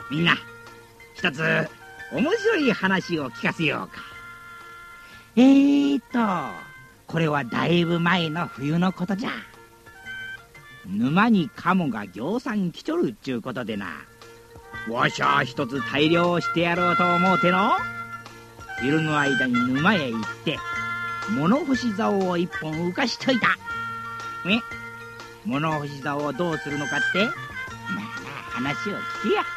みんな、一つ面白い話を聞かせようか。これはだいぶ前の冬のことじゃ。沼にカモがぎょうさん来ちょるっちゅうことでな、わしゃ一つ大漁してやろうと思うての。昼の間に沼へ行って物干し竿を一本浮かしといた。物干し竿をどうするのかって、まあ話を聞けや。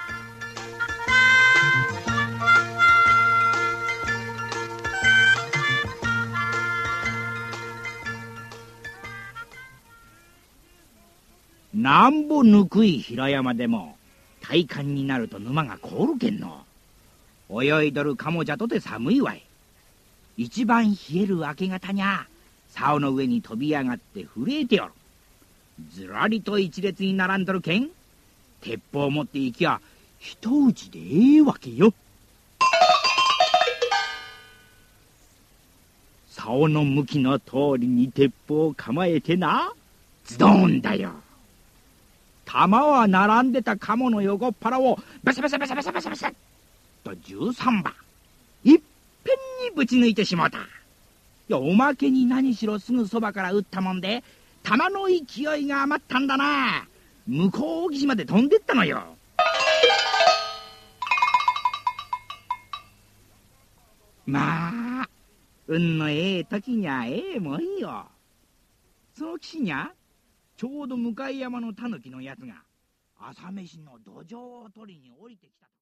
なんぼぬくい平山でも体感になると沼が凍るけんの。泳いどるカモじゃとて寒いわい。一番冷える明け方にゃ竿の上に飛び上がって震えておる。ずらりと一列に並んどるけん、鉄砲を持って行きゃ一打ちでええわけよ。竿の向きの通りに鉄砲を構えてな、ズドーンだよ。弾は並んでたカモの横っ腹をバサバサバサバサバサバサと13番いっぺんにぶち抜いてしもうた。いや、おまけに何しろすぐそばから撃ったもんで弾の勢いが余ったんだな。向こう岸まで飛んでったのよ。まあ運のええ時にゃええもんよ。その岸にゃちょうど向山のタヌキのやつが朝飯の土壌を取りに降りてきた。